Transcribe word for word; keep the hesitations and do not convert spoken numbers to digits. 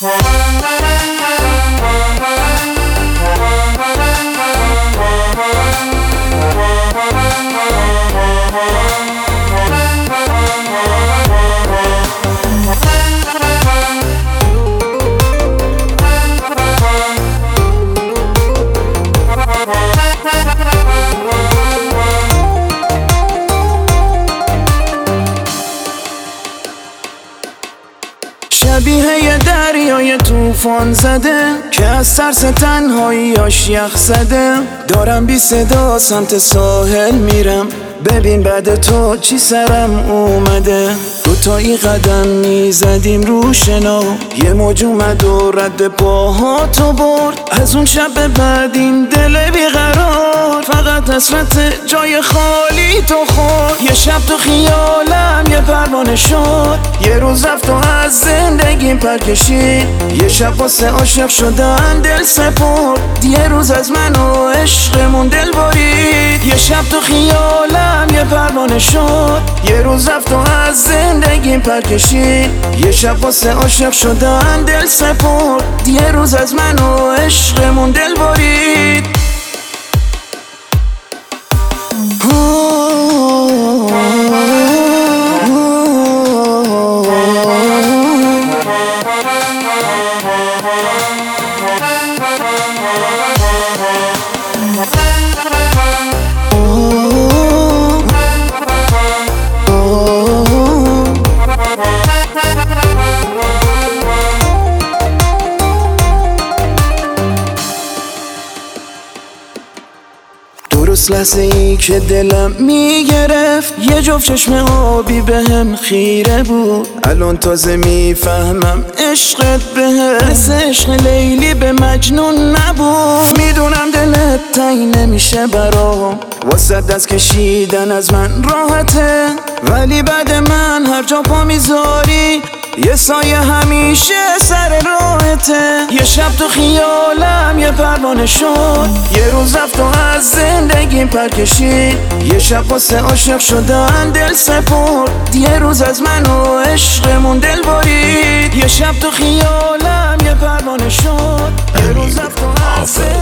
شبیه یه دریای طوفان زده که از ترس تنهاییاش یخ زده. دارم بی صدا سمت ساحل میرم، ببین بعد تو چی سرم اومده. دوتایی قدم میزدیم رو شنا، یه موج اومد و رد پاهاتو برد. از اون شب به بعد این دل بیقرار فقط حسرت جای خالی تو خورد. یه شب تو خیالم یه پروانه شد، یه روز رفت و از زندگیم پر کشید. یه شب واسه عاشق شدن دل سپرد، یه روز از من و عشقمون دل برید. یه شب تو خیالم یه پروانه شد، یه روز رفت و از زندگیم پر کشید. یه شب واسه عاشق شدن دل سپرد، یه روز از من و عشقمون دل برید. درست لحظه ای که دلم میگرفت، یه جفت چشم آبی بهم خیره بود. الان تازه میفهمم عشقت بهم مثل عشق لیلی به مجنون نبود. میدونم دلت تنگ نمیشه برام، واسه دست کشیدن از من راحته، ولی بعد من هر جا پا میذاری یه سایه همیشه سر راهته. یه شب تو خیالم یه پروانه شد، یه روز رفت و از زندگیم پر کشید. یه شب واسه عاشق شدن دل سپرد، یه روز از من و عشقمون دل برید. یه شب تو خیالم یه پروانه شد، یه روز رفت و از